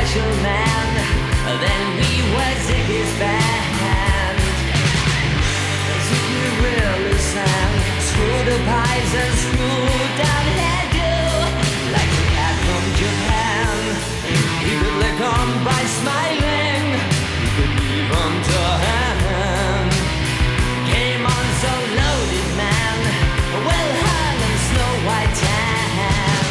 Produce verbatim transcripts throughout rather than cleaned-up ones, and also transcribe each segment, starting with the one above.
special man. Then we were Ziggy's band. Ziggy really sang, screwed up eyes and screwed down hairdo, like a cat from Japan. He could lick on by smiling, he could leave on to hand. Came on so loaded, man, Will Hunt and Snow White tan.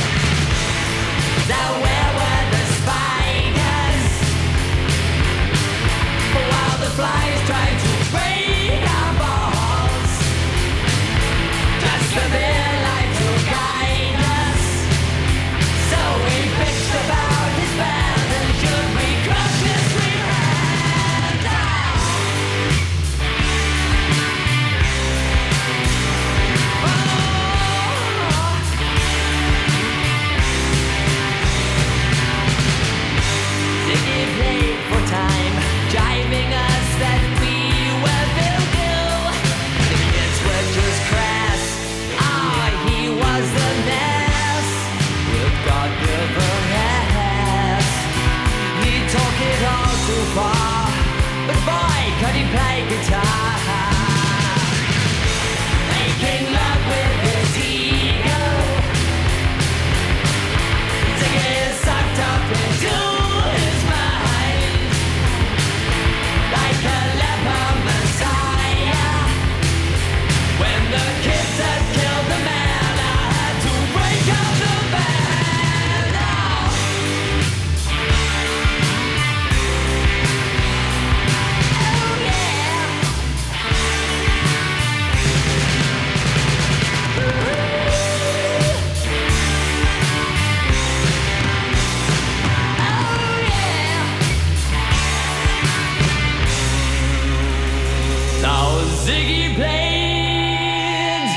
Now where were the spiders? While the flies tried to break our balls, just a bit like to guide us. So we bitched about his band, and should we crush his sweet hand? Ziggy played for time, jiving us that we were voodoo. The kids were just crass. Ah, he was the mess with God-given ass. He took it all too far, but boy, could he play guitar. Making love with his ego. Ziggy sucked up into his mind like a leper messiah. When the kids had killed the man, I had to break up the band. Oh. Oh, yeah. Oh, yeah. Now Ziggy played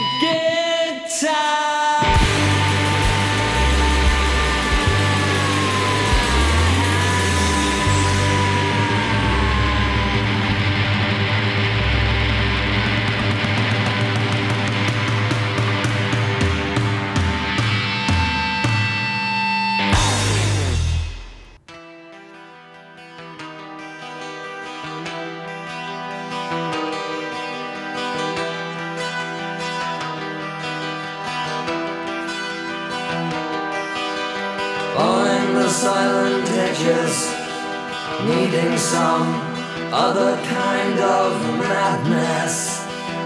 guitar. Following the silent edges, needing some other kind of madness.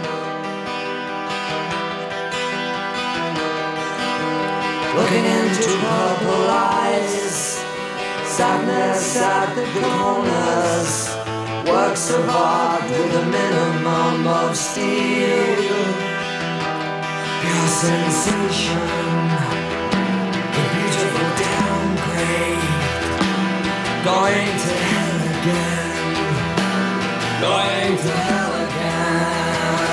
Looking into purple eyes, sadness at the corners, works of art with a minimum of steel. Pure sensation, the beautiful downgrade, going to hell again, going to hell again.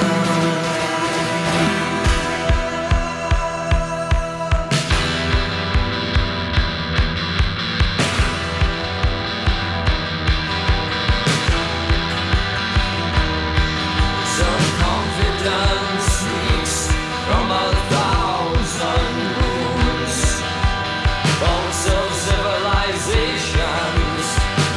Some confidence sneaks from a thousand rooms, bolts of civilizations,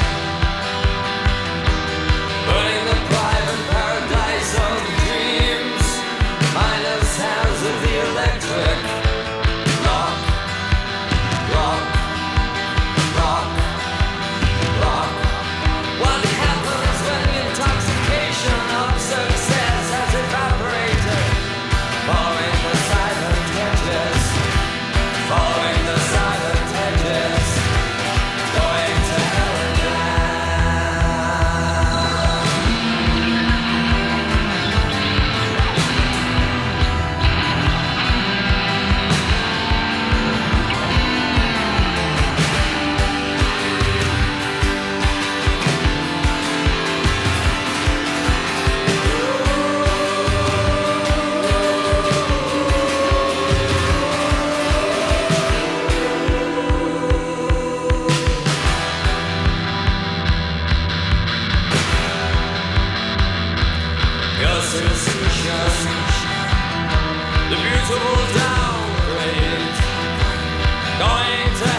burning the private paradise of dreams, minus hands of the electric. Rock, rock, rock, rock. What happens when the intoxication of success has evaporated? Following the silent hedges, following the silent hedges, going to hell Your sensation, the beautiful downgrade, going to